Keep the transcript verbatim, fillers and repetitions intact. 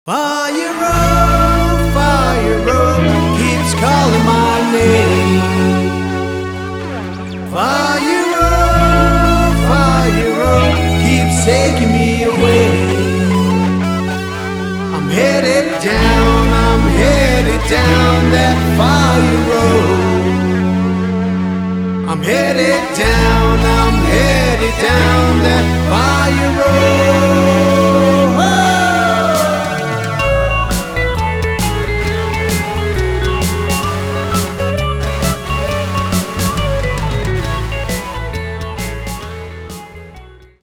Fire road, fire road, keeps calling my name. Fire road, fire road, keeps taking me away. I'm headed down, I'm headed down that fire road. I'm headed down.